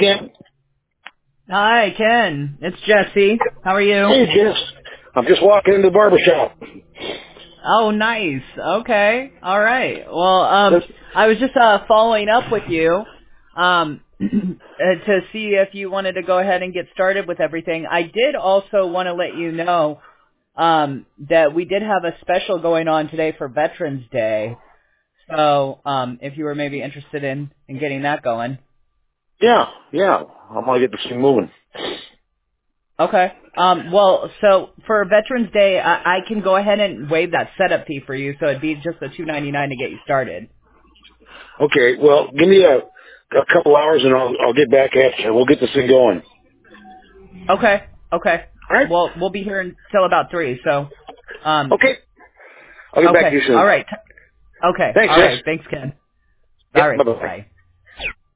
Ken. Hi, Ken. It's Jesse. How are you? Hey, Jess. I'm just walking into the barber shop. Oh, nice. Okay. All right. Well, I was just following up with you to see if you wanted to go ahead and get started with everything. I did also want to let you know that we did have a special going on today for Veterans Day. So if you were maybe interested in getting that going. Yeah. I'm going to get this thing moving. Okay. Well, so for Veterans Day, I can go ahead and waive that setup fee for you, so it'd be just the $2.99 to get you started. Okay, well, give me a couple hours and I'll get back at you. We'll get this thing going. Okay. All right? Well, we'll be here until about 3, so. Okay. I'll get back to Okay. you soon. All right. Okay. Thanks, All Jess. right. Thanks, Ken. Yep, All right. bye-bye. Bye.